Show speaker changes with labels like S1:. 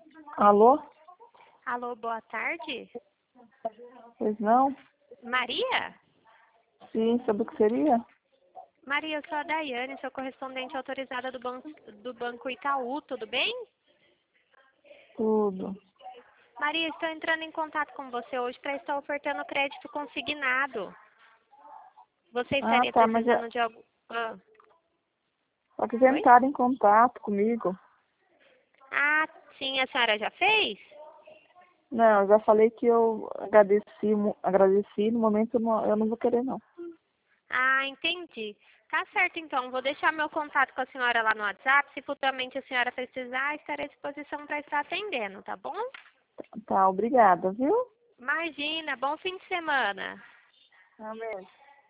S1: Alô?
S2: Alô, boa tarde.
S1: Pois não?
S2: Maria?
S1: Sim, sobre o que seria?
S2: Maria, eu sou a Daiane, sou correspondente autorizada do Banco Itaú, tudo bem?
S1: Tudo.
S2: Maria, estou entrando em contato com você hoje para estar ofertando crédito consignado. Você
S1: Ah,
S2: estaria
S1: tá, mas
S2: precisando de algum...
S1: só que já
S2: Oi?
S1: entraram em contato comigo.
S2: Ah, sim, a senhora já fez?
S1: Não, eu já falei que eu agradeci, no momento eu não vou querer não.
S2: Ah, entendi. Tá certo, então. Vou deixar meu contato com a senhora lá no WhatsApp. Se futuramente a senhora precisar, estarei à disposição para estar atendendo, tá bom?
S1: Tá, obrigada, viu?
S2: Imagina, bom fim de semana.
S1: Amém.